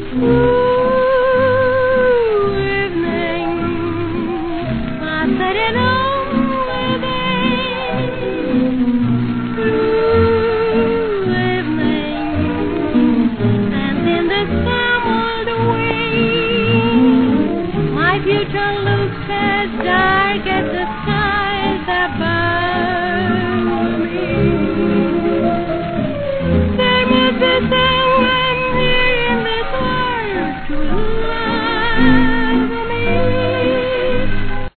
Evening, I said it only evening, and in this world away, my future looks as dark